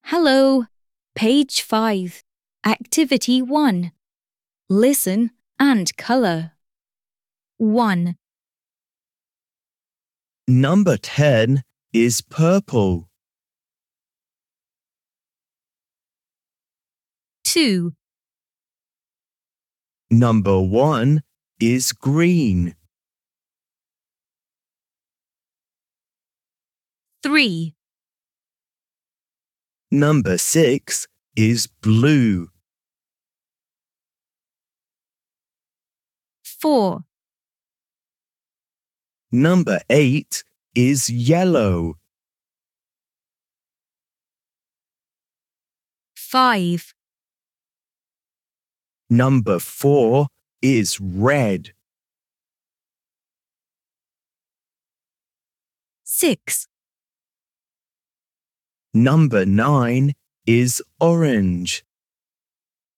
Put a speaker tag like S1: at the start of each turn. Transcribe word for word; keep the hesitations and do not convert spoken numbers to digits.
S1: Hello. Page five. Activity one. Listen and color. one.
S2: Number ten is purple.
S1: two.
S2: Number one is green.
S1: three.
S2: Number six is blue.
S1: four.
S2: Number eight is yellow.
S1: five.
S2: Number four is red.
S1: six.
S2: Number nine is orange.